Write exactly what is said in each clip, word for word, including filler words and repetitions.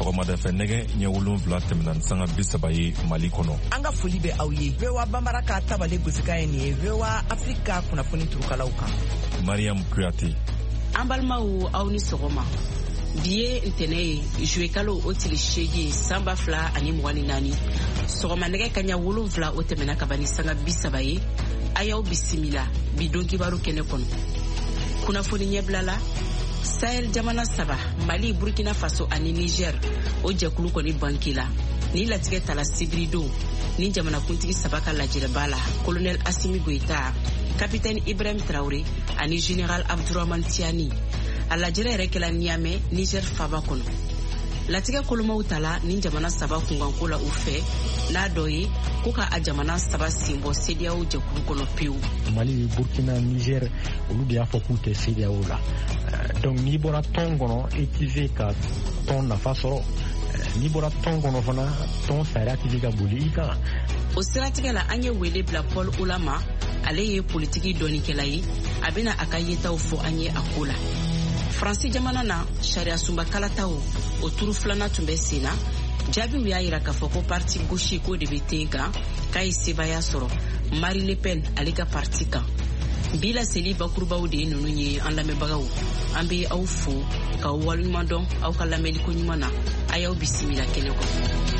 sɔgɔmada fɛ nɛgɛ ɲɛ wolonwula tɛmɛna sanga bi saba ye Mali kɔnɔ. An ka foli bɛ aw ye. V O A Bambara ka tabale gosika ye nin ye V O A Afrika kunnafoni turukalaw kan. Mariam Kuyate. An balimaw aw ni sɔgɔma. Bi ye ntɛnɛ ye juwe kalo o tile seegin san ba fila ani mugan ni naani. Sɔgɔma nɛgɛ kaɲa wolonwula o tɛmɛna ka ban ni sanga bi saba ye. A y'aw bisimila bi don kibaru kɛnɛ kɔnɔ. Kunnafoni ɲɛbila la Sahel jamana saba Mali, Burkina Faso ani Niger o jɛkulu kɔni banki la. Ni latigɛ tala sibiri don ni jamana kuntigi saba ka lajɛrɛba la Colonel Assimi Goïta, Capitaine Ibrahim Traoré ani Général Abdourahmane Tiani. A lajɛrɛ yɛrɛ kɛla Niamey, Niger faba kɔnɔ. Latigɛ kolomaw tala ni jamana saba kunganko la u fɛ n'a dɔ ye ko ka a jamana saba senbɔ C D A O jɛkulu kɔnɔ pewu. Mali, Burkina, Niger olu de y'a fɔ k'u tɛ C D A O la. Donc n'i bɔra tɔn kɔnɔ i tɛ se ka tɔn nafa sɔrɔ. N'i bɔra tɔn kɔnɔ fana tɔn sariya tɛ se ka boli i kan. O siratigɛ la an ye wele bila Paul Olama, ale ye politiki dɔɔnikɛla ye, a bɛna a ka yetaw fɔ an ye a ko la. Faransi jamana na sariya sunba kalataw o turu filanan tun bɛ sen na. Jaabiw y'a yira k'a fɔ ko parti gauche ko de bɛ ten kan k'a ye sebaya sɔrɔ Marine Le Pen ale ka parti kan. Bi la seli bakurubaw de ye ninnu ye an lamɛnbagaw. An bɛ aw fo k'aw waleɲuman dɔn aw ka lamɛnliko ɲuman na. A y'aw bisimila kɛnɛ kɔnɔ.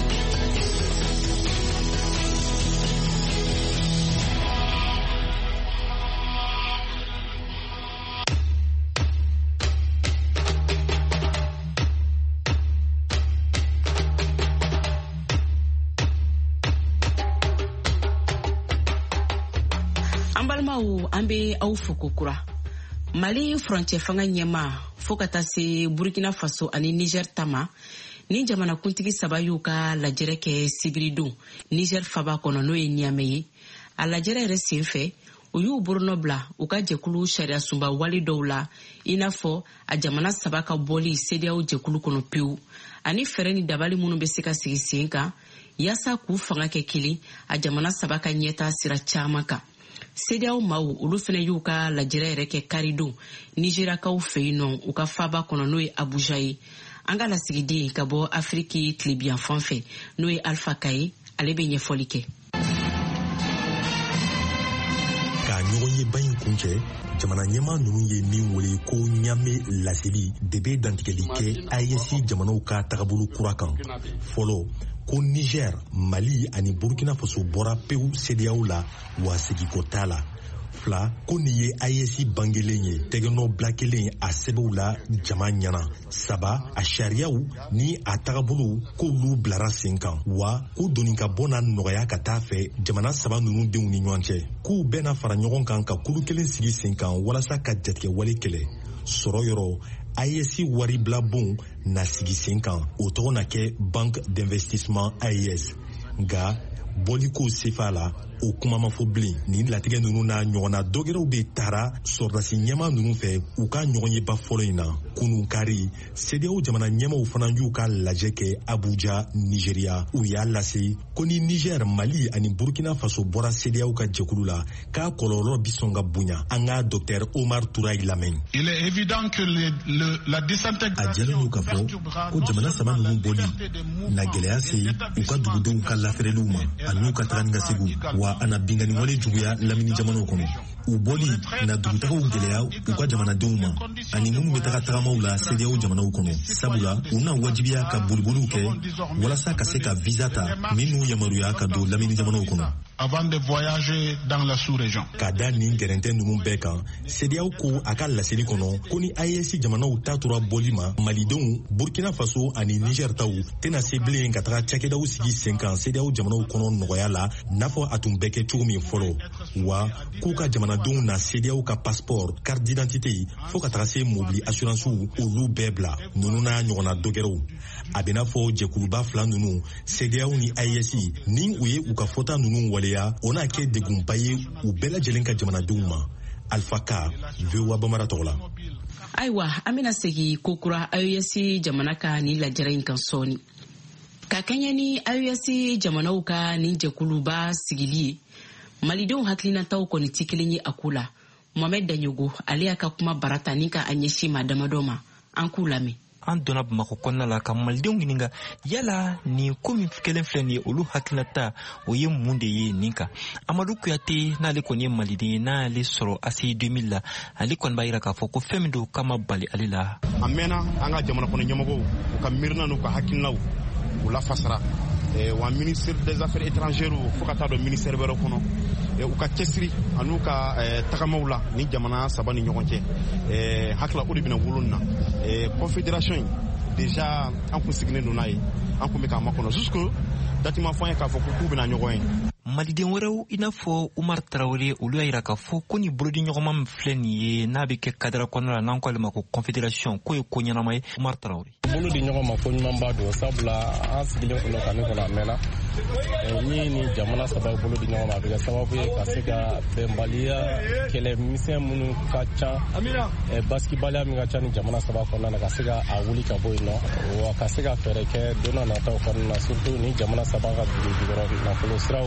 An bɛ aw fo kokura. Mali frontière fanga ɲɛma fo ka taa se Burkina Faso ani Niger tama ni jamana kuntigi saba y'u ka lajɛrɛ kɛ sibiri don Niger faba kɔnɔ n'o ye Niamey ye. A lajɛrɛ yɛrɛ senfɛ u y'u boronnɔ bila u ka jɛkulu sariya sunba wale dɔw la i n'a fɔ a jamana saba ka bɔli C D A O jɛkulu kɔnɔ pewu ani fɛɛrɛ ni dabali minnu bɛ se ka sigi sen kan yaasa k'u fanga kɛ kelen a jamana saba ka ɲɛta sira caman kan. C D A O maaw olu fana y'u ka lajɛrɛ yɛrɛ kɛ karidon Nigérakaw fɛ yen nɔ u ka faba kɔnɔ n'o ye Abuja ye. An ka lasigiden ka bɔ Afriki tilebiyan fan fɛ n'o ye Alpha Kaye ale bɛ ɲɛfɔli kɛ. Ka ɲɔgɔn ye ba in kun cɛ jamana ɲɛmaa ninnu ye min wele ko Niamey laseli de bɛ dantigɛli kɛ A E S jamanaw ka tagabolo kura kan. Fɔlɔ ko Niger, Mali ani Burkina Faso bɔra pewu C D A O la wa segiko t'a la. Fila ko nin ye A E S bangelen ye tɛgɛnɔ bila kelen a sɛbɛnw la jama ɲɛna. Saba a sariyaw ni a tagabolo k'olu bilara sen kan wa ko doni ka bɔ na nɔgɔya ka taa fɛ jamana saba ninnu denw ni ɲɔgɔn cɛ. K'u bɛna fara ɲɔgɔn kan ka kulu kelen sigi sen kan walasa ka jatigɛ wale kɛlɛ. Sɔrɔ yɔrɔ A E S wari bila bon na sigi sen kan o tɔgɔ na kɛ Banque d'Investissement A E S nka bɔliko sefa la o kuma ma fɔ bilen. Ni latigɛ ninnu na ɲɔgɔnna dɔgɛrɛw bɛ taara sɔrdasi ɲɛma ninnu fɛ u ka ɲɔgɔn ye ba fɔlɔ in na. Kunun kari C D A O jamana ɲɛmaw fana y'u ka lajɛ kɛ Abuja, Nigeria. U y'a lase ko ni Niger, Mali ani Burkina Faso bɔra C D A O ka jɛkulu la k'a kɔlɔlɔ bi sɔn ka bonya. An ka Docteur Omar Touraye lamɛn. Il est évident que le, le, la désintégration a jɛlen y'u ka fɔ ko jamana saba ninnu bɔli na gɛlɛya se u ka dugudenw ka lafɛrɛliw ma ani ka taga ni ka segu wa ana bingani wale juguya lamini jamanaw kɔnɔ. U bɔli na dugutagaw gɛlɛya u ka jamanadenw ma ani minnu bɛ taga tagamaw la C D A O jamanaw kɔnɔ. Sabula u na wajibiya ka boliboliw kɛ walasa ka se ka visa ta minnu yamaruya ka don lamini jamanaw kɔnɔ. Avant de voyager dans la sous-région. Ka da nin gɛrɛntɛ ninnu bɛɛ kan C D A O ko a ka laseli kɔnɔ ko ni A E S jamanaw ta tora bɔli ma Malidenw, Burkina Faso ani Niger taw tɛna se bilen ka taga cakɛdaw sigi sen kan C D A O jamanaw kɔnɔ nɔgɔya la n'a fɔ a tun bɛ kɛ cogo min fɔlɔ wa k'u ka jamanadenw na C D A O ka passeport, carte d'identité fo ka taga se mobili assurance olu bɛɛ bila ninnu n'a ɲɔgɔnna dɔgɛrɛw. A bɛ n'a fɔ jɛkuluba fila ninnu C D A O ni A E S ni u ye u ka fɔta ninnu waleya o n'a kɛ degunba ye u bɛɛ lajɛlen ka jamanadenw ma. Alpha Ka, V O A Bambara tɔgɔ la. Ayiwa an bɛna segi kokura A E S jamana ka ni lajɛrɛ in kan sɔɔni. Ka kɛɲɛ ni A E S jamanaw ka ni jɛkuluba sigili ye Malidenw hakilinataw kɔni tɛ kelen ye a ko la. Mohamed Danyogo ale y'a ka kuma barata ni ka a ɲɛsin maa damadɔ ma. An k'u lamɛn. an donna Bamako kɔnɔna la ka malidenw ɲininka yala nin ko min kelen filɛ nin ye olu hakilinata o ye mun de ye nin kan. Amadu Kuyate n'ale kɔni ye maliden ye n'ale sɔrɔ A C I deux mille la ale kɔni b'a yira k'a fɔ ko fɛn min don k'a ma bali ale la. A mɛnna an ka jamana kɔnɔ ɲɛmɔgɔw u ka miirina n'u ka hakilinaw u lafasara wa ministère des affaires étrangères fo ka taa dɔn ministère wɛrɛ kɔnɔ u ka cɛsiri an'u ka tagamaw la ni jamana saba ni ɲɔgɔn cɛ hakila o de bɛna wolo na confédération in déjà an kun sigilen don n'a ye an kun bɛ k'a makɔnɔ jusque date ma fɔ an ye k'a fɔ k'u bɛna ɲɔgɔn ye. Maliden wɛrɛw i n'a fɔ Umar Traoré olu y'a yira k'a fɔ ko ni bolodi ɲɔgɔnma min filɛ nin ye n'a bɛ kɛ cadre kɔnɔna la n'an ko ale ma ko confédération k'o ye ko ɲɛnama ye. Umar Traoré bolodi ɲɔgɔn ma ko ɲumanba don sabula an sigilen kɔnɔ ka ne kɔnɔ a mɛnna ni ni jamana saba bolodi ɲɔgɔn ma a bɛ kɛ sababu ye ka se ka bɛnbaliya kɛlɛmisɛn minnu ka ca baskibaliya min ka ca ni jamana saba kɔnɔna na ka se ka a wuli ka bɔ yen nɔ wa ka se ka fɛɛrɛ kɛ don n'a nataw kɔnɔna na surtout ni jamana saba ka dugujukɔrɔ nafolo siraw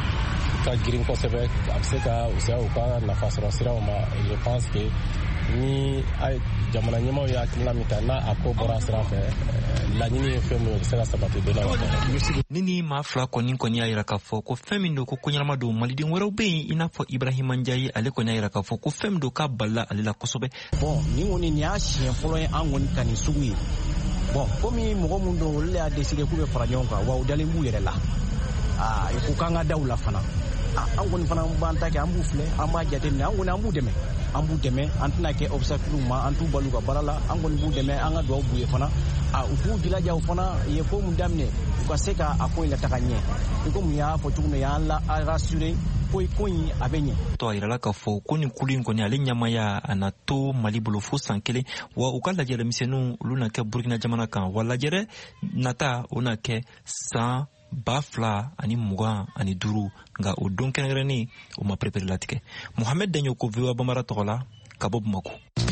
ka girin kosɛbɛ a bɛ se ka usaya u ka nafa sɔrɔ siraw ma. Je pense que ni jamana ɲɛmaaw ye hakilina min ta n'a a ko bɔra sira fɛ laɲini ye fɛn min ye o bɛ se ka sabati don n'a nataw. ni ni maa fila kɔni kɔni y'a yira k'a fɔ ko fɛn min don ko koɲɛnama don maliden wɛrɛw bɛ yen i n'a fɔ Ibrahima Ndiaye ale kɔni y'a yira k'a fɔ ko fɛn min don k'a balila ale la kosɛbɛ. Bon ni kɔni nin y'a siɲɛ fɔlɔ ye an kɔni ka nin sugu ye bon komi mɔgɔ min don olu y'a décidé k'u bɛ fara ɲɔgɔn kan wa u dalen b'u yɛrɛ la aa il faut k'an ka da u la fana an kɔni fana b'an ta kɛ an b'u filɛ an b'a jateminɛ an kɔni an b'u dɛmɛ an b'u dɛmɛ an tɛna kɛ obstacle ma an t'u bali u ka baara la an kɔni b'u dɛmɛ an ka dugawu b'u ye fana a u k'u jilaja u fana ye ko mun daminɛ u ka se ka a ko in lataga ɲɛ i ko mun y'a fɔ cogo min y'an la rassuré ko ko in a bɛ ɲɛ. tɔ a yirala k'a fɔ ko nin kulu in kɔni ale ɲamaya a na to Mali bolo fo san kelen wa u ka lajɛrɛmisɛnninw olu na kɛ Burkina jamana kan wa lajɛrɛ nata o na kɛ san ba fila ani mugan ani duuru nka o don kɛrɛnkɛrɛnnen o ma perepere latigɛ. Mohamed Daɲo ko V O A Bambara tɔgɔ la ka bɔ Bamako.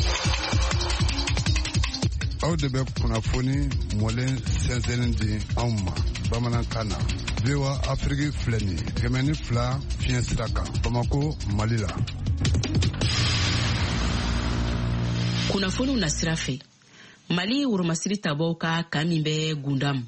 aw de bɛ kunnafoni mɔlen sɛnsɛnnin di anw ma bamanankan na. V O A Afrique filɛ nin ye kɛmɛ ni fila fiɲɛ sira kan Bamako Mali la. Kunnafoniw na sira fɛ Mali woromasiri tabaw ka kan min bɛ Gundam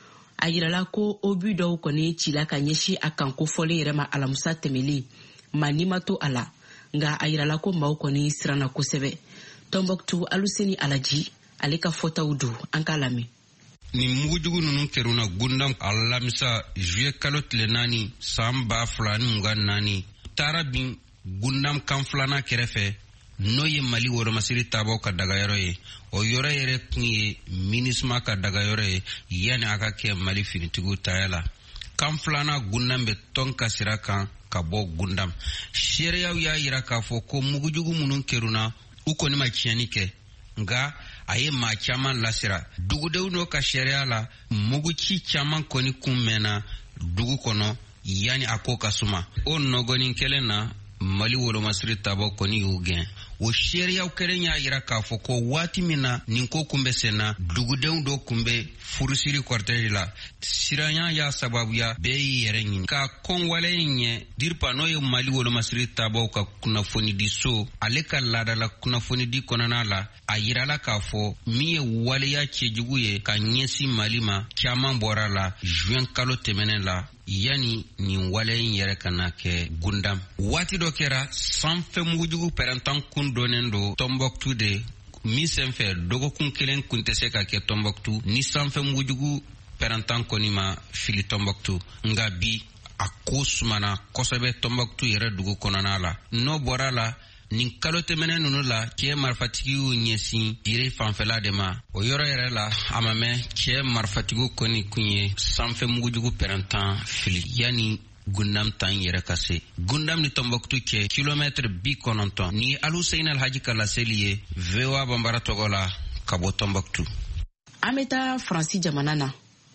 a yirala ko obu dɔw kɔni cila ka ɲɛsi a kan kofɔli yɛrɛ ma alamusa tɛmɛlen ma ni ma to a la nka a yirala ko maaw kɔni siranna kosɛbɛ. Tombouctou Aluseni Alaji ale ka fɔtaw do an ka lamɛn. Ni mugujugu ninnu kɛruna Gundam alamisa juillet kalo tile naani san ba fila ni mugan naani taara bin Gundam kan filanan kɛrɛfɛ n'o ye Mali woromasiri tabaw ka dagayɔrɔ ye. O yɔrɔ yɛrɛ kun ye MINUSMA ka dagayɔrɔ ye yanni a ka kɛ Mali finitigiw taya la. Kan filanan Gundam bɛ tɔn ka sira kan ka bɔ Gundam. Seereyaw y'a yira k'a fɔ ko mugujugu minnu kɛruna u kɔni ma tiɲɛni kɛ nka a ye maa caman lasira. Dugudenw n'o ka seereya la muguci caman kɔni kun mɛnna dugu kɔnɔ yanni a ko ka suma. O nɔgɔnin kelen na Mali woromasiri tabaw kɔni y'u gɛn. O seereyaw kelen y'a yira k'a fɔ ko waati min na nin ko kun bɛ senna dugudenw dɔ kun bɛ furusiri kɔrɔtɛri la. Siranya y'a sababuya bɛɛ y'i yɛrɛ ɲini ka kɔnwale in ɲɛ diripa n'o ye Mali wolomasiri tabaw ka kunnafoni di so ale ka laadala kunnafoni di kɔnɔna la a yirala k'a fɔ min ye waleya cɛjugu ye ka ɲɛsin Mali ma caman bɔra la juin kalo tɛmɛnen la yani nin wale in yɛrɛ kana kɛ Gundam. Waati dɔ kɛra sanfɛ mugujugu pɛrɛntan kun donnen do Tombouctou de min senfɛ dɔgɔkun kelen kun tɛ se ka kɛ Tombouctou ni sanfɛ mugujugu pɛrɛntan kɔni ma fili Tombouctou nka bi a ko sumana kosɛbɛ Tombouctou yɛrɛ dugu kɔnɔna la. N'o bɔra la nin kalo tɛmɛnen ninnu la cɛ marifatigiw ɲɛsin yiri fanfɛla de ma. O yɔrɔ yɛrɛ la a ma mɛn cɛ marifatigiw kɔni kun ye sanfɛ mugujugu pɛrɛntan fili yanni Gundam tan yɛrɛ ka se. Gundam ni Tombouctou cɛ kilomɛtiri bi kɔnɔntɔn. Ni Aluseyin Alhaji ka laseli ye V O A Bambara tɔgɔ la ka bɔ Tombouctou. An bɛ taa Faransi jamana na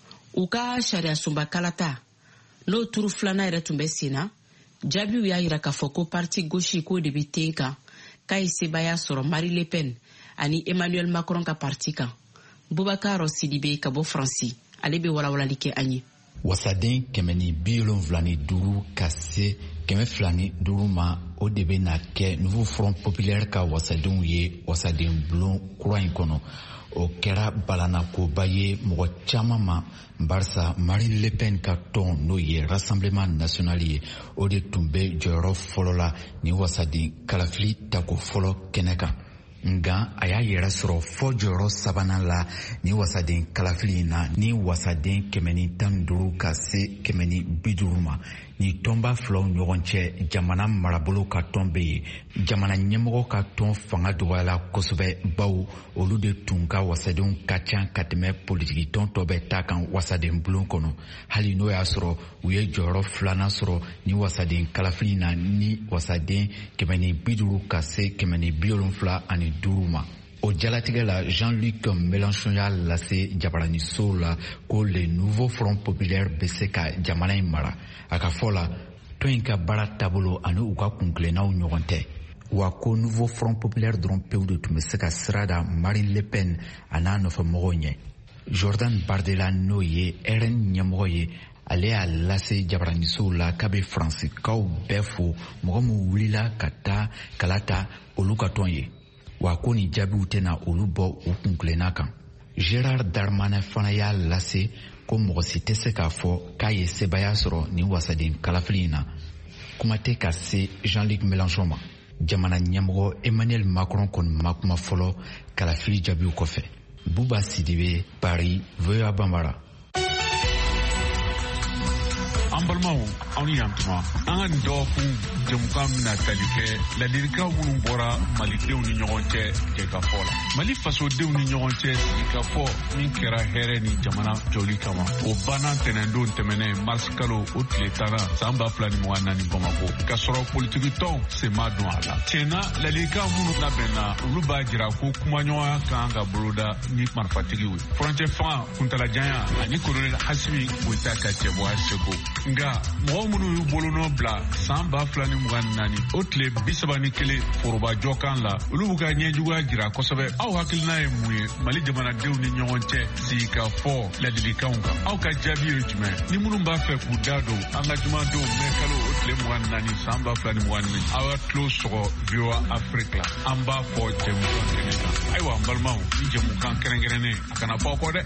u ka sariya sunba kalata n'o turu filanan yɛrɛ tun bɛ sen na jaabiw y'a yira k'a fɔ ko parti gauche ko de bɛ ten kan k'a ye sebaya sɔrɔ Marine Le Pen ani Emmanuel Macron ka parti kan. Boubacar Sidibe ka bɔ Faransi ale bɛ walawalali kɛ an ye. wasaden kɛmɛ ni bi wolonwula ni duuru ka se kɛmɛ fila ni duuru ma o de bɛ na kɛ nouveau front populaire ka wasadenw ye wasaden bulon kura in kɔnɔ. O kɛra balanakoba ye mɔgɔ caman ma barisa Marine Le Pen ka tɔn n'o ye Rassemblement National ye o de tun bɛ jɔyɔrɔ fɔlɔ la ni wasaden kalafili tako fɔlɔ kɛnɛ kan. Nga a y'a yɛrɛ sɔrɔ fɔ jɔyɔrɔ sabanan la ni wasaden kalafili in na ni wasaden kɛmɛ ni tan ni duuru ka se kɛmɛ ni bi duuru ma. Ni tɔnba filaw ɲɔgɔn cɛ jamana marabolo ka tɔn bɛ yen. Jamana ɲɛmɔgɔ ka tɔn fanga dɔgɔyala kosɛbɛ bawo olu de tun ka wasadenw ka ca ka tɛmɛ politiki tɔn tɔ bɛ taa kan wasaden bulon kɔnɔ. Hali n'o y'a sɔrɔ u ye jɔyɔrɔ filanan sɔrɔ ni wasaden kalafili na ni wasaden kɛmɛ ni bi duuru ka se kɛmɛ ni bi wolonwula ani duuru ma. O jalatigɛ la Jean-Luc Mélenchon y'a lase jabaranisow la ko le nouveau front populaire bɛ se ka jamana in mara. A ka fɔ la tɔn in ka baara taabolo ani u ka kunkilennaw ɲɔgɔn tɛ. Wa ko nouveau front populaire dɔrɔn pewu de tun bɛ se ka sira da Marine Le Pen a n'a nɔfɛmɔgɔw ɲɛ. Jordan Bardella n'o ye R N ɲɛmɔgɔ ye ale y'a lase jabaranisow la k'a bɛ Faransikaw bɛɛ fo mɔgɔ min wulila ka taa kala ta olu ka tɔn ye. Wa ko ni jaabiw tɛna olu bɔ u kunkilenna kan. Gérard Darmanin fana y'a lase ko mɔgɔ si tɛ se k'a fɔ k'a ye sebaya sɔrɔ nin wasaden kalafili in na. Kuma tɛ ka se Jean-Luc Mélenchon ma. Jamana ɲɛmɔgɔ Emmanuel Macron kɔni ma kuma fɔlɔ kalafili jaabiw kɔfɛ. Buba Sidibe, Paris, V O A Bambara. An balimaw aw ni yantuma an ka nin dɔgɔkun jɛmukan bɛna tali kɛ ladilikan minnu bɔra malidenw ni ɲɔgɔn cɛ jɛkafɔ la. Mali fasodenw ni ɲɔgɔn cɛ sigikafɔ min kɛra hɛrɛ ni jamana jɔli kama o banna ntɛnɛndon tɛmɛnen mars kalo o tile tanna san ba fila ni mugan naani Bamako ka sɔrɔ politiki tɔnw sen ma don a la. Tiɲɛna ladilikan minnu labɛnna olu b'a jira ko kumaɲɔgɔnya kan ka boloda ni marifatigiw ye. Furancɛ fanga kuntalajanya ani kolonɛli Asimi Goyita ka cɛbɔya seko. Nga mɔgɔ minnu y'u bolonɔ bila san ba fila ni mugan naani o tile bi saba ni kelen forobajɔ kan la olu b'u ka ɲɛjuguya jira kosɛbɛ. Aw hakilina ye mun ye Mali jamanadenw ni ɲɔgɔn cɛ sigikafɔ ladilikanw kan? Aw ka jaabi ye jumɛn? Ni minnu b'a fɛ k'u da don an ka jumadenw mɛ kalo o tile mugan naani san ba fila ni mugan naani aw ka tulo sɔgɔ V O A Afrique la. An b'a fɔ jɛmukan kɛnɛ kan. Ayiwa n balimaw ni jɛmukan kɛrɛnkɛrɛnnen a kana fɔ kɔ dɛ.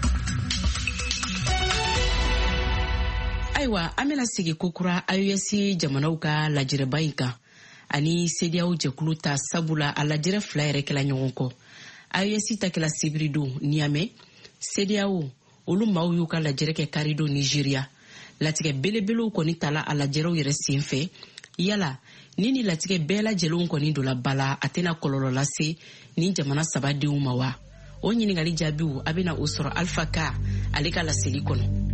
Ayiwa an bɛna sigi kokura A E S jamanaw ka lajɛrɛba in kan ani C D A O jɛkulu ta sabula a lajɛrɛ fila yɛrɛ kɛla ɲɔgɔn kɔ. A E S ta kɛla sibiri don Niamey, C D A O olu maaw y'u ka lajɛrɛ kɛ Karido Nigeria. Latigɛ belebelew kɔni tala a lajɛrɛw yɛrɛ sen fɛ. Yala ni ni latigɛ bɛɛ lajɛlenw kɔni don la bala a tɛna kɔlɔlɔ lase ni jamana saba denw ma wa? O ɲininkali jaabiw a bɛna o sɔrɔ Alpha Ka ale ka laseli kɔnɔ.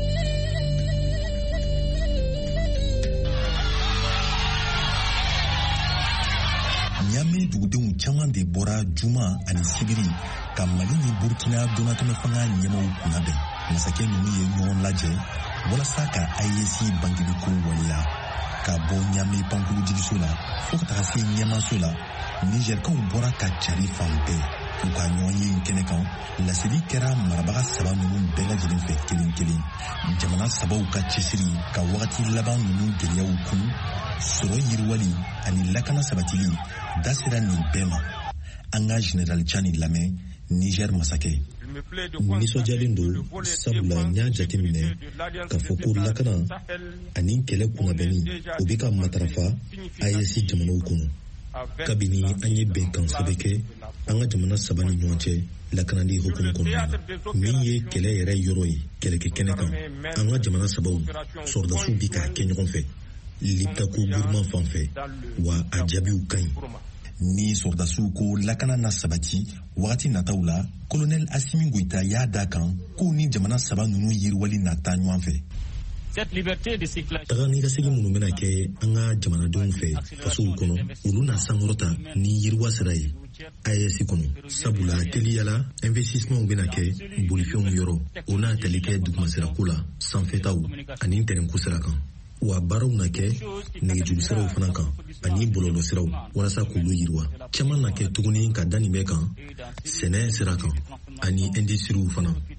Niamey dugudenw caman de bɔra juma ani sibiri ka Mali ni Burkina donatɛmɛ fanga ɲɛmaw kunnabɛn. Masakɛ ninnu ye ɲɔgɔn lajɛ walasa ka A E S bangeli ko waleya. Ka bɔ Niamey pankuru jigiso la fo ka taga se ɲɛmaso la, Nigerikaw bɔra ka cari fan bɛɛ. U ka ɲɔgɔn ye kɛnɛ kan, laseli kɛra marabaga saba ninnu bɛɛ lajɛlen fɛ kelen kelen. Jamana sabaw ka cɛsiri ka wagati laban ninnu gɛlɛyaw kun, sɔrɔ yiriwali ani lakana sabatili da sera nin bɛɛ ma. An ka General Chani lamɛn, Niger masakɛ. Nisɔndiyalen don sabula n y'a jateminɛ k'a fɔ ko lakana ani kɛlɛ kunnabɛnni o bɛ ka matarafa A E S jamanaw kɔnɔ. Kabini an ye bɛnkan sɛbɛn kɛ an ka jamana saba ni ɲɔgɔn cɛ lakanali hukumu kɔnɔna na, min ye kɛlɛ yɛrɛ yɔrɔ ye kɛlɛkɛ kɛnɛ kan, an ka jamana sabaw sɔrɔdasiw bi k'a kɛ ɲɔgɔn fɛ liptako gouvernement fan fɛ, wa a jaabiw ka ɲi. Ni sɔrɔdasiw ko lakana na sabati wagati nataw la, Colonel Asimi Goyita y'a da kan k'u ni jamana saba ninnu yiriwali na taa ɲɔgɔn fɛ. Taga ni ka segin minnu bɛna kɛ an ka jamanadenw fɛ fasow kɔnɔ, olu na sankɔrɔta ni yiriwa sira ye A E S kɔnɔ. Sabula teliyala investissement bɛna kɛ bolifɛnw yɔrɔ, o n'a tali kɛ dugumasirako la, sanfɛtaw ani ntɛnɛnko sira kan. Wa baaraw na kɛ nɛgɛjuru siraw fana kan ani bɔlɔlɔ siraw walasa k'olu yiriwa. Caman na kɛ tuguni ka da nin bɛɛ kan sɛnɛ sira kan ani industries fana.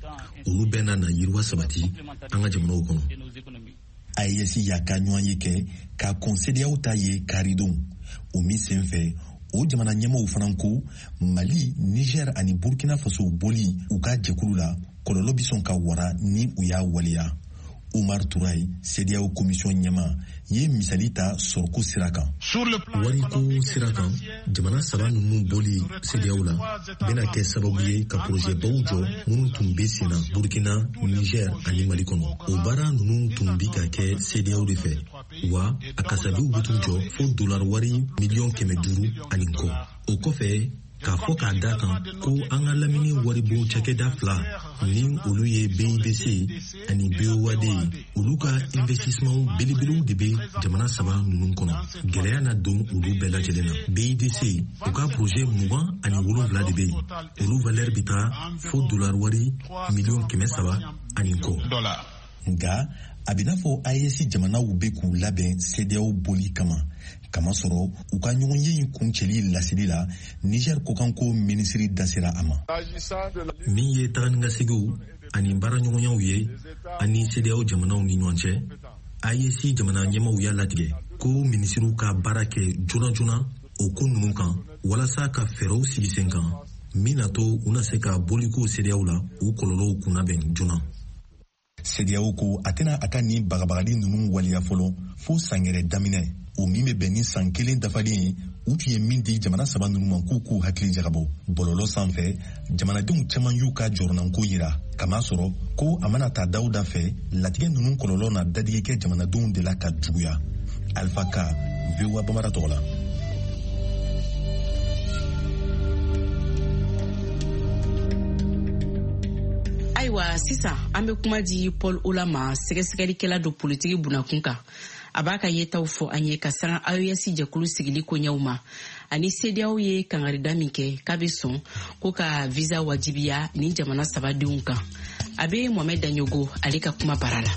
olu bɛɛ na na yiriwa sabati an ka jamanaw kɔnɔ. A E S y'a ka ɲɔgɔn ye kɛ k'a kɔn C D A O ta ye karidon o min sen fɛ o jamana ɲɛmaaw fana ko Mali, Niger ani Burkina Faso boli u ka jɛkulu la kɔlɔlɔ bi sɔn ka wara ni u y'a waleya. Omar Touraye, C D A O commission ɲɛma ye misali ta sɔrɔko sira kan. Wariko sira kan jamana saba ninnu boli C D A O la bɛna kɛ sababu ye ka projet baw jɔ minnu tun bɛ sen na Burkina, Niger ani Mali kɔnɔ. O baara ninnu tun bi ka kɛ C D A O de fɛ wa a kasabiw bɛ t'u jɔ fo dollar wari miliyɔn kɛmɛ duuru ani kɔ. O kɔfɛ k'a fɔ k'a da kan ko an ka lamini waribon cakɛda fila ni olu ye B I D C ani B O A D olu ka investissement belebelew de bɛ jamana saba ninnu kɔnɔ. Gɛlɛya na don olu bɛɛ lajɛlen na. B I D C u ka projet mugan ani wolonwula de bɛ yen. Olu valeur bɛ taa fo dollar wari miliyɔn kɛmɛ saba ani kɔ. Nka a bɛ n'a fɔ A E S jamanaw bɛ k'u labɛn C D A O boli kama. Kamasɔrɔ u ka ɲɔgɔn ye in kuncɛli laseli la Niger kokanko minisiri dasera a ma. Min ye taganigasegiw ani baaraɲɔgɔnyaw ye ani C D A O jamanaw ni ɲɔgɔn cɛ, A E S jamana ɲɛmaw y'a latigɛ ko minisiriw ka baara kɛ joona joona o ko ninnu kan walasa ka fɛɛrɛw sigi sen kan min na to u na se ka boliko C D A O la u kɔlɔlɔw kunnabɛn joona. C D A O ko a tɛna a ka nin bagabagali ninnu waleya fɔlɔ fo sangɛrɛ daminɛ o min bɛ bɛn ni san kelen dafalen ye u tun ye min di jamana saba ninnu ma k'u k'u hakili jagabɔ. Bɔlɔlɔ sanfɛ jamanadenw caman y'u ka jɔrɔnanko yira kamasɔrɔ ko a mana taa dawuda fɛ latigɛ ninnu kɔlɔlɔ na dadigi kɛ jamanadenw de la ka juguya. Alpha Ka, V O A Bamara tɔgɔ la. Ayiwa sisan an bɛ kuma di Paul Ola ma sɛgɛsɛgɛlikɛla do politiki bunakun kan. A b'a ka yetaw fɔ an ye ka siran A E S jɛkulu sigili koɲɛw ma ani C D A O ye kangarida min kɛ k'a bɛ sɔn ko ka visa wajibiya ni jamana saba denw kan. A bɛ Mohamed Danyogo ale ka kuma bara la.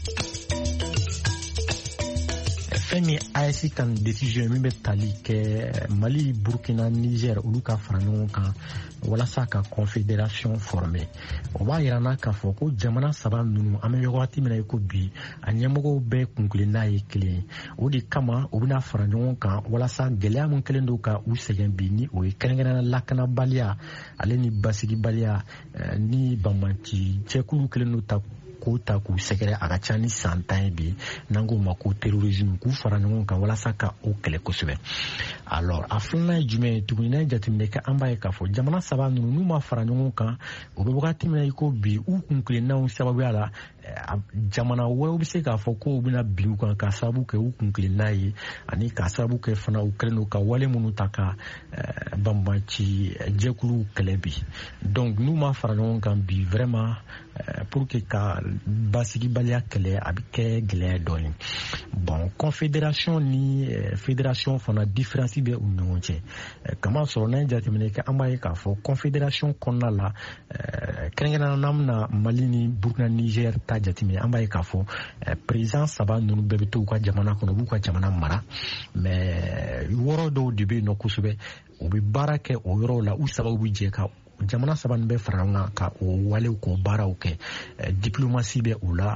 Fɛn min A E S kan décision min bɛ tali kɛ Mali, Burkina, Niger olu ka fara ɲɔgɔn kan walasa ka confédération former. O b'a yira n'a k'a fɔ ko jamana saba ninnu an bɛ wagati min na i ko bi a ɲɛmɔgɔw bɛɛ kunkilenna ye kelen. O de kama u bɛna fara ɲɔgɔn kan walasa gɛlɛya min kɛlen don ka u sɛgɛn bi ni o ye kɛrɛnkɛrɛnnenya lakanabaliya ale ni basigibaliya ni banbanci jɛkulu kelen don ta k'o ta k'u sɛgɛrɛ a ka ca ni san tan ye bi n'an k'o ma ko terrorisme k'u fara ɲɔgɔn kan walasa ka o kɛlɛ kosɛbɛ. Alors a filanan ye jumɛn ye tuguni n'a ye jateminɛ kɛ an b'a ye k'a fɔ jamana saba ninnu n'u ma fara ɲɔgɔn kan o bɛ wagati min na i ko bi u kunkilennaw sababuya la jamana wɛrɛw bɛ se k'a fɔ ko u bɛna bin u kan ka sababu kɛ u kunkilenna ye ani ka sababu kɛ fana u kɛlen don ka wale minnu ta ka banbanci jɛkuluw kɛlɛ bi. Donc n'u ma fara ɲɔgɔn kan bi vraiment pour que ka basigibaliya kɛlɛ a bɛ kɛ gɛlɛya dɔ ye. Bon confédération ni fédération fana différence bɛ u ni ɲɔgɔn cɛ. Kamasɔrɔ n'an ye jateminɛ kɛ an b'a ye k'a fɔ confédération kɔnɔna la kɛrɛnkɛrɛnnenya n'an bɛna Mali ni Burkina, Niger ta jateminɛ an b'a ye k'a fɔ président saba ninnu bɛɛ bɛ to u ka jamana kɔnɔ u b'u ka jamana mara mais yɔrɔ dɔw de bɛ yen nɔ kosɛbɛ u bɛ baara kɛ o yɔrɔw la u sababu bɛ jɛ ka jamana saba nin bɛ fara ɲɔgɔn kan ka o walew k'o baaraw kɛ diplomasi bɛ o la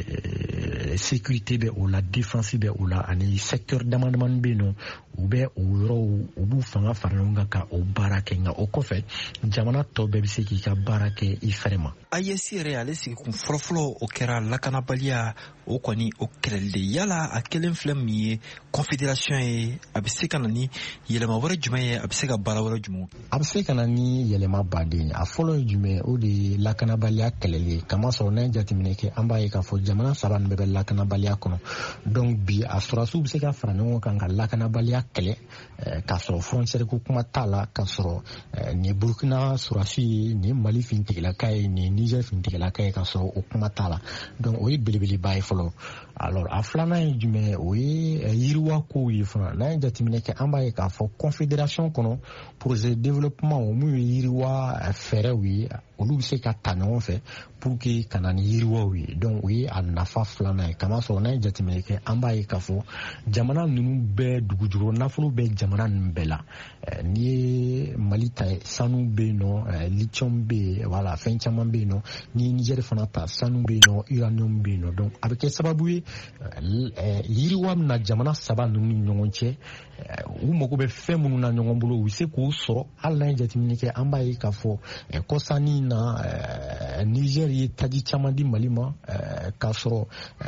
sécurité bɛ o la défense bɛ o la ani secteur dama damani bɛ yen nɔ u bɛ o yɔrɔw u b'u fanga fara ɲɔgɔn kan ka o baara kɛ nka o kɔfɛ jamana tɔ bɛɛ bɛ se k'i ka baara kɛ i fɛrɛ ma. A E S yɛrɛ ale sigi kun fɔlɔfɔlɔ o kɛra lakanabaliya o kɔni o kɛlɛli de yala a kelen filɛ min ye confédération ye a bɛ se ka na ni yɛlɛma wɛrɛ jumɛn ye a bɛ se ka baara wɛrɛ jumɛn. A bɛ se ka na ni yɛlɛma baden a fɔlɔ ye jumɛn o de ye lakanabaliya kɛlɛli kamasɔrɔ n'an ye jateminɛ kɛ an b'a ye k'a fɔ jamana saba nin bɛɛ bɛ lakanabaliya kɔnɔ donc bi a sɔrɔsiw bɛ se ka fara ɲɔgɔn kan ka lakanabaliya kɛlɛ k'a sɔrɔ frontière ko kuma t'a la k'a sɔrɔ nin Burkina sɔrɔsi ye nin Mali fintigilaka ye nin Niger fintigilaka ye k'a sɔrɔ o kuma t'a la donc o ye belebeleba ye fɔlɔ. Alors a filanan ye jumɛn o ye yiriwa kow ye fana n'an ye jateminɛ kɛ an b'a ye k'a fɔ confédération kɔnɔ projet développement o mun ye yiriwa fɛɛrɛw ye olu bɛ se ka ta ɲɔgɔn fɛ pour que ka na ni yiriwaw ye. Donc o ye a nafa filanan ye. Kamasɔrɔ n'an ye jateminɛ kɛ an b'a ye k'a fɔ jamana ninnu bɛɛ dugujukɔrɔ nafolo bɛ jamana ninnu bɛɛ la. N'i ye Mali ta sanu bɛ yen nɔ, lithium bɛ yen, voilà fɛn caman bɛ yen nɔ. N'i ye Niger fana ta sanu bɛ yen nɔ, uranium bɛ yen nɔ. Donc a bɛ kɛ sababu ye yiriwa min na jamana saba ninnu ni ɲɔgɔn cɛ, u mago bɛ fɛn minnu na ɲɔgɔn bolo u bɛ se k'o sɔrɔ. Hali n'an ye jateminɛ kɛ an b'a ye k'a fɔ kɔsanni na Niger ye taji caman di Mali ma k'a sɔrɔ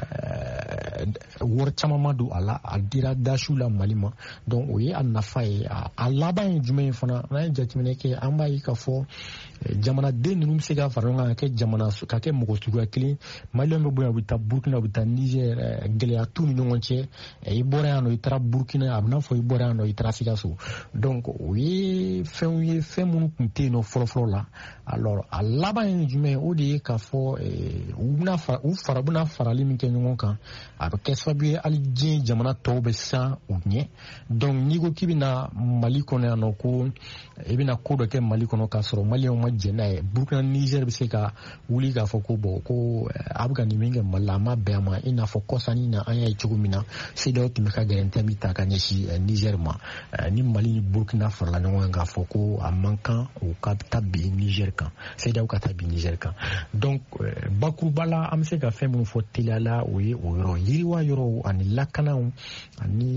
wari caman ma don a la, a dira dasiw la Mali ma. Donc o ye a nafa ye. A laban ye jumɛn ye fana n'an ye jateminɛ kɛ an b'a ye k'a fɔ jamanaden ninnu bɛ se ka fara ɲɔgɔn kan ka kɛ jamana ka kɛ mɔgɔ suguya kelen. Maliyɛnw bɛ bɔ yan u bɛ taa Burkina u bɛ taa Niger, gɛlɛya t'u ni ɲɔgɔn cɛ. I bɔra yan nɔ i taara Burkina a bɛ n'a fɔ i bɔra yan nɔ i taara Sikaso. Donc o ye fɛnw ye fɛn minnu tun tɛ yen nɔ fɔlɔfɔlɔ la. Alors a laban ye jumɛn o de ye k'a fɔ u bɛna fara u fara bɛna farali min kɛ ɲɔgɔn kan a bɛ kɛ sababu ye hali diɲɛ jamana tɔw bɛ siran u ɲɛ. Donc n'i ko k'i bɛna Mali kɔnɔ yan nɔ ko i bɛna ko dɔ kɛ Mali kɔnɔ k'a sɔrɔ Maliyɛnw ma jɛn n'a ye, Burkina Niger bɛ se ka wuli k'a fɔ ko bon ko a bɛ ka nin min kɛ Mali la a ma bɛn a ma i n'a fɔ kɔsanni na an y'a ye cogo min na CEDEAO tun bɛ ka gɛrɛntɛ min ta ka ɲɛsin Niger ma. Ni Mali ni Burkina farala ɲɔgɔn kan k'a fɔ ko a man kan u ka taa bin Niger kan, CEDEAO ka taa bin Niger kan. Donc bakuruba la an bɛ se ka fɛn minnu fɔ teliya la o ye o yɔrɔ yiriwa yɔrɔw ani lakanaw ani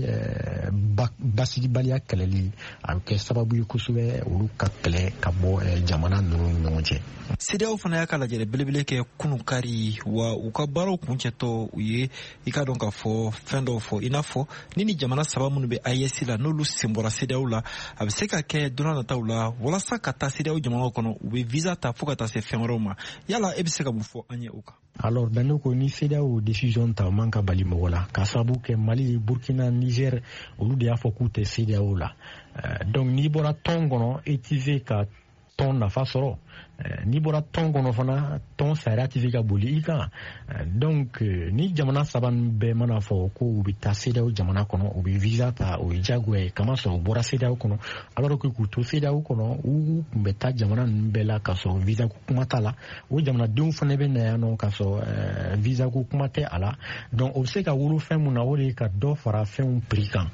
basigibaliya kɛlɛli a bɛ kɛ sababu ye kosɛbɛ olu ka kɛlɛ ka bɔ jamana ninnu ni ɲɔgɔn cɛ. CEDEAO fana y'a ka lajɛrɛ belebele kɛ kunu kari wa u ka baaraw kuncɛtɔ u ye i ka dɔn k'a fɔ fɛn dɔw fɔ i n'a fɔ ni ni jamana saba minnu bɛ A E S la n'olu sen bɔra CEDEAO la a bɛ se ka kɛ don n'a nataw la walasa ka taa CEDEAO jamanaw kɔnɔ u bɛ visa ta fo ka taa se fɛn wɛrɛw ma. Yala e bɛ se ka mun fɔ an ye o kan? Alors dan ko ni CEDEAO décision ta man ka bali mɔgɔ la k'a sababu kɛ Mali, Burkina, Niger olu de y'a fɔ k'u tɛ CEDEAO la. Donc n'i bɔra tɔn kɔnɔ i tɛ se ka tɔn nafa sɔrɔ. N'i bɔra tɔn kɔnɔ fana tɔn sariya tɛ se ka boli i kan. Donc ni jamana saba bɛɛ mana fɔ ko u bɛ taa CEDEAO jamana kɔnɔ u bɛ visa ta o ye diyagoya ye kamasɔrɔ u bɔra CEDEAO kɔnɔ alors que k'u to CEDEAO kɔnɔ u tun bɛ taa jamana ninnu bɛɛ la k'a sɔrɔ visa ko kuma t'a la. O jamanadenw fana bɛ na yan nɔ k'a sɔrɔ visa ko kuma tɛ a la. Donc o bɛ se ka wolo fɛn mun na o de ye ka dɔ fara fɛnw prix kan.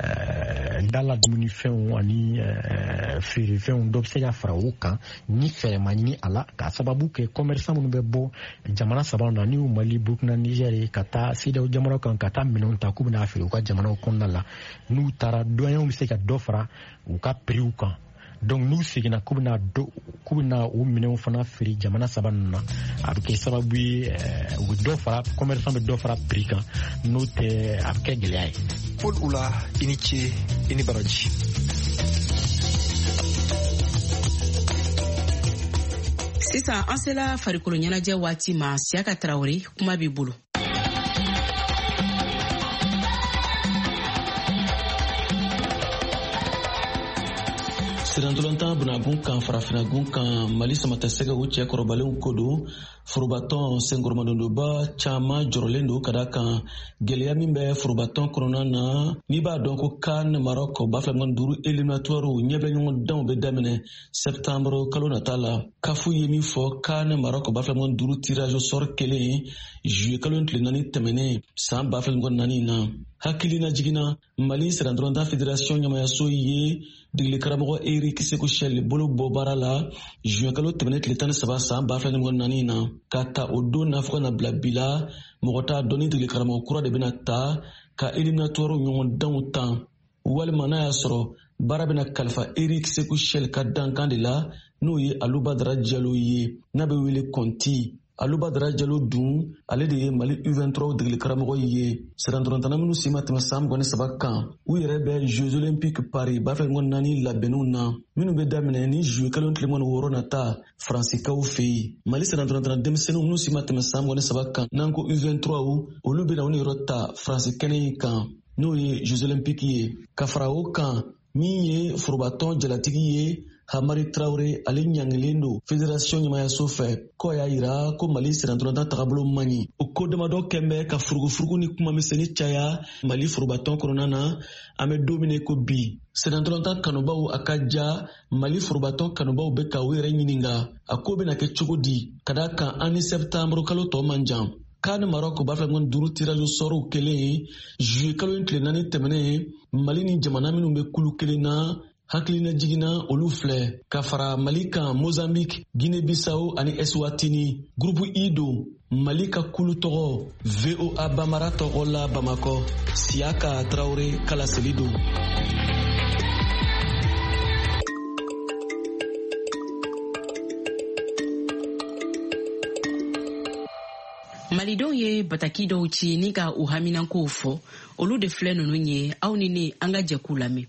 Dala dumunifɛnw ani feerefɛnw dɔ bɛ se ka fara o kan ni fɛɛrɛ ma ɲini a la k'a sababu kɛ commerçant minnu bɛ bɔ jamana saba na ni u Mali, Burkina, Niger ye ka taa CEDEAO jamanaw kan ka taa minɛnw ta k'u bɛna feere u ka jamanaw kɔnɔna la. N'u taara douaniers bɛ se ka dɔ fara u ka prix kan. Donc n'u seginna k'u bɛna k'u bɛna o minɛnw fana feere jamana saba ninnu na a bɛ kɛ sababu ye u bɛ dɔ fara commerçant bɛ dɔ fara prix kan n'o tɛ a bɛ kɛ gɛlɛya ye. Paul Oula i ni ce i ni baraji. Sisan an sela farikolo ɲɛnajɛ waati ma Siyaka Tarawele kuma b'i bolo. Sirantolanta bunagun kan farafinagun kan Mali samatasɛgɛ u cɛ kɔrɔbalenw ko don forobatɔn senkɔrɔmadondoba caman jɔrɔlen don ka da kan gɛlɛya min bɛ forobatɔn kɔnɔna na n'i b'a dɔn ko kan Maroc ba fila ni duuru éliminatoire ɲɛ bɛ ɲɔgɔn danw bɛ daminɛ septembre kalo nata la kafu ye min fɔ kan Maroc ba fila ni duuru tirage au sort kelen juillet kalo tile naani tɛmɛnen san ba fila ni naani na hakilina jiginna Mali Sirantolanta fédération ɲamayaso ye degeli karamɔgɔ Eric Sekou Chel bolo bɔ baara la juin kalo tɛmɛnen tile tan ni saba san ba fila ni naani na ka ta o don na fo ka na bila bi la mɔgɔ t'a dɔn ni degeli karamɔgɔ kura de bɛna ta ka éliminatoire ɲɔgɔn danw tan walima n'a y'a sɔrɔ baara bɛna kalifa Eric Sekou Chel ka dankan de la n'o ye Alubadara Diallo ye n'a bɛ wele Kɔnti. Alubadara Diallo dun ale de ye Mali U vingt-trois degeli karamɔgɔ ye Sirantolantana minnu si ma tɛmɛ san mugan ni saba kan u yɛrɛ bɛ Jeux olympiques Paris ba fila ni naani labɛnniw na minnu bɛ daminɛ ni juillet kalo tile mugan ni wɔɔrɔ nata Faransikaw fɛ yen. Mali Sirantolantana denmisɛnninw minnu si ma tɛmɛ san mugan ni saba kan n'an ko U vingt-trois olu bɛna u ni yɔrɔ ta Faransi kɛnɛ in kan n'o ye Jeux olympiques ye ka fara o kan min ye forobatɔn jalatigi ye Hamari Traoré ale ɲangilen do fédération ɲɛmayaso fɛ k'o y'a yira ko Mali sɛnɛntɔlɔntan tagabolo man ɲi. O ko damadɔ kɛnbɛ ka furugufurugu ni kumamisɛnnin caya Mali forobatɔn kɔnɔna na. An bɛ don min ko bi sɛnɛntɔlɔntan kanubaw a ka ja Mali forobatɔn kanubaw bɛ ka u yɛrɛ ɲininka a ko bɛna kɛ cogo di ka d'a kan an ni sɛptanburu kalo tɔ man jan. Kan Maroko b'a fɛ ŋɔni duuru tirage sɔrɔw kelen juillet kalo in tile naani tɛmɛnen Mali ni jamana minnu bɛ kulu kelen na hakilina jiginna olu filɛ ka fara Mali kan Mozambique, Guinée-Bissau ani Eswatini. Groupe I don Mali ka kulu tɔgɔ V O A Bambara tɔgɔ la Bamakɔ. Siaka Traoré kalaseli don. Malidenw ye bataki dɔw ci ni ka u haminankow fɔ olu de filɛ ninnu ye aw ni ne an ka jɛkulu lamɛn.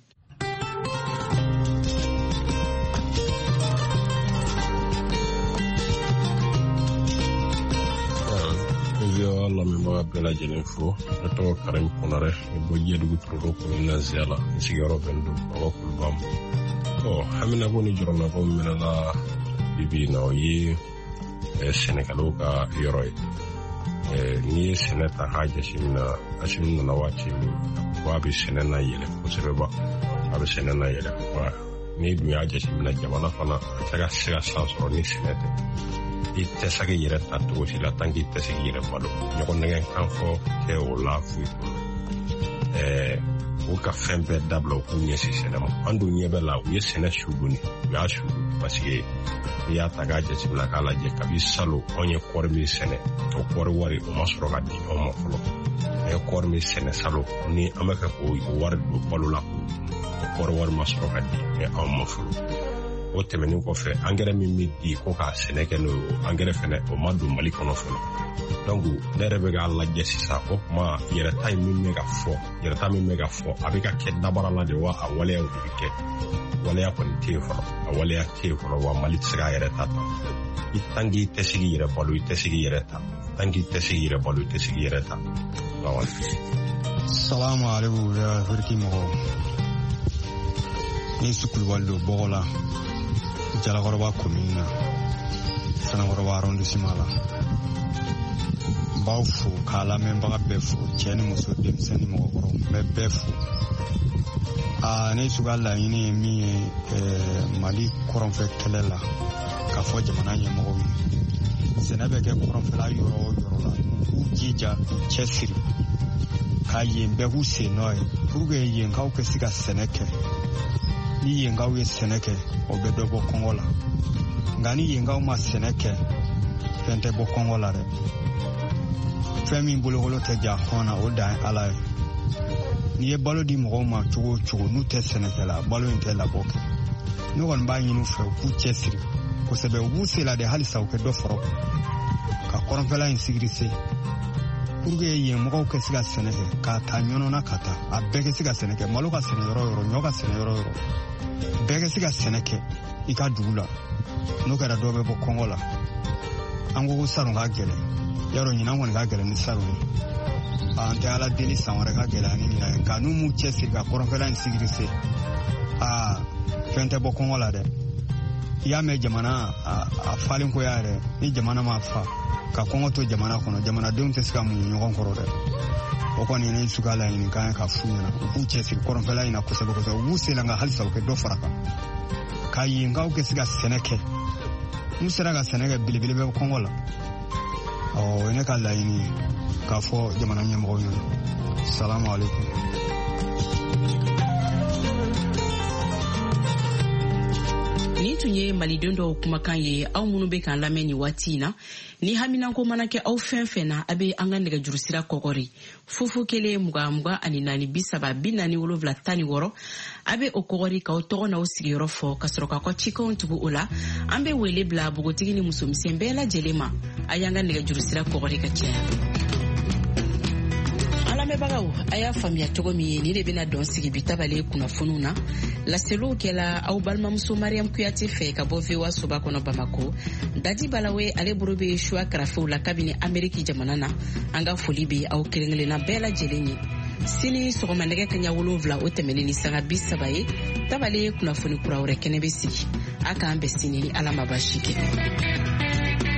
Lamɛnbaga bɛɛ lajɛlen fo ne tɔgɔ Karim Konare ne bɔ Jɛdugu Tororo commune Naziya la n sigiyɔrɔ bɛn don Baga Kulubam. Ɔ haminako ni jɔrɔnako minɛla bibi na o ye sɛnɛkɛlaw ka yɔrɔ ye. N'i ye sɛnɛ ta k'a jateminɛ Asimu nana waati min ko a bɛ sɛnɛ na yɛlɛ kosɛbɛ ba a bɛ sɛnɛ na yɛlɛ wa n'i dun y'a jateminɛ jamana fana a tɛ ka se ka san sɔrɔ ni sɛnɛ tɛ. I tɛ se k'i yɛrɛ ta cogo si la tant que i tɛ se k'i yɛrɛ balo ɲɔgɔn nɛgɛ kan fɔ tɛ o la foyi ɛɛ u ka fɛn bɛɛ dabila u k'u ɲɛsin sɛnɛ ma an dun ɲɛ bɛ la u ye sɛnɛ su doni u y'a su parce que n'i y'a ta k'a jateminɛ k'a lajɛ kabi salon anw ye kɔɔri min sɛnɛ o kɔɔri wari o ma sɔrɔ ka di anw ma fɔlɔ an ye kɔɔri min sɛnɛ salon ni an bɛ fɛ k'o wari don balo la o kɔɔri wari ma sɔrɔ ka di mɛ anw ma fɔlɔ. O tɛmɛnen kɔfɛ angɛrɛ min bɛ di ko k'a sɛnɛ kɛ n'o angɛrɛ fɛnɛ o ma don Mali kɔnɔ fɔlɔ donc ne yɛrɛ bɛ k'a lajɛ sisan o kuma yɛrɛta min bɛ ka fɔ yɛrɛta min bɛ ka fɔ a bɛ ka kɛ dabara la de wa a waleyaw de bɛ kɛ waleya kɔni tɛ yen fɔlɔ a waleya tɛ yen fɔlɔ wa Mali tɛ se k'a yɛrɛ ta ta i tant que i tɛ se k'i yɛrɛ balo i tɛ se k'i yɛrɛ ta tant que i tɛ se k'i yɛrɛ balo i tɛ se k'i yɛrɛ ta. Salamu alaikum Afiriki mɔgɔw ne su Kulubali don Bɔgɔ la Jalakɔrɔba commune na Sanakɔrɔba arrondissement la n b'aw fo k'a lamɛnbaga bɛɛ fo cɛ ni muso denmisɛn ni mɔgɔkɔrɔ n bɛ bɛɛ fo aa ne su ka laɲini ye min ye ɛɛ Mali kɔrɔnfɛ kɛlɛ la k'a fɔ jamana ɲɛmɔgɔw ye sɛnɛ bɛ kɛ kɔrɔnfɛla yɔrɔ o yɔrɔ la k'u jija k'u cɛsiri ka yen bɛɛ k'u sen nɔ ye pour que yenkaw ka se ka sɛnɛ kɛ ni yenkaw ye sɛnɛ kɛ o bɛ dɔ bɔ kɔngɔ la nka ni yenkaw ma sɛnɛ kɛ fɛn tɛ bɔ kɔngɔ la dɛ fɛn min bolokolo tɛ ja hɔn na o dan ye Ala ye n'i ye balo di mɔgɔw ma cogo o cogo n'u tɛ sɛnɛkɛla balo in tɛ labɔ kɛ ne kɔni b'a ɲini u fɛ u k'u cɛsiri kosɛbɛ u b'u se la de halisa u kɛ dɔ fara ka kɔrɔnfɛla in sigirise pour que yen mɔgɔw ka se ka sɛnɛ kɛ k'a ta ɲɔnɔna ka taa a bɛɛ ka se ka sɛnɛ kɛ malo ka sɛnɛ yɔrɔ yɔrɔ ɲɔ ka sɛnɛ yɔrɔ yɔrɔ bɛɛ ka se ka sɛnɛ kɛ i ka dugu la n'o kɛra dɔ bɛ bɔ kɔngɔ la an ko ko salon ka gɛlɛn yarɔ ɲinan kɔni ka gɛlɛn ni salon ye an tɛ Ala deli san wɛrɛ ka gɛlɛn ani ɲinan ye nka n'u m'u cɛsiri ka kɔrɔnfɛla in sigirise aa fɛn tɛ bɔ kɔngɔ la dɛ i y'a mɛn jamana a falen ko ya yɛrɛ ni jamana ma fa ka kɔngɔ to jamana kɔnɔ jamanadenw tɛ se ka mun ɲɔgɔn kɔrɔ dɛ o kɔni ne su ka laɲini kan ka f'u ɲɛna u k'u cɛsiri kɔrɔnfɛla in na kosɛbɛ kosɛbɛ u b'u sen ka halisa u kɛ dɔ fara kan ka yenkaw kɛ se ka sɛnɛ kɛ n'u sera ka sɛnɛ kɛ belebele bɛ kɔngɔ la ɔ o ye ne ka laɲini k'a fɔ jamana ɲɛmɔgɔw ɲɛna salamu alaikum. Nin tun ye Malidenw dɔw kumakan ye aw minnu bɛ k'an lamɛn nin waati in na ni haminanko mana kɛ aw fɛn fɛn na a bɛ an ka nɛgɛjurusira kɔkɔri fufu kelen mugan mugan ani naani bi saba bi naani wolonwula tan ni wɔɔrɔ a bɛ o kɔkɔri k'aw tɔgɔ n'aw sigiyɔrɔ fɔ ka sɔrɔ k'aw ka cikanw tugu o la an bɛ wele bila npogotigi ni musomisɛn bɛɛ lajɛlen ma a y'an ka nɛgɛjurusira kɔkɔri ka caya. lamɛnbagaw a y'a faamuya cogo min ye ni de bɛna dɔn sigi bi tabale kunnafoniw na laseliw kɛla aw balimamuso Mariam Kuyate fɛ ka bɔ V O A soba kɔnɔ Bamako Dadi Balawe ale bolo bɛ choix karafew la kabini Ameriki jamana na an ka foli bɛ aw kelen-kelenna bɛɛ lajɛlen ye sini sɔgɔma nɛgɛ kaɲa wolonwula o tɛmɛnen ni sanga bi saba ye tabale kunnafoni kura wɛrɛ kɛnɛ bɛ sigi a k'an bɛn sini ala ma baasi kɛ.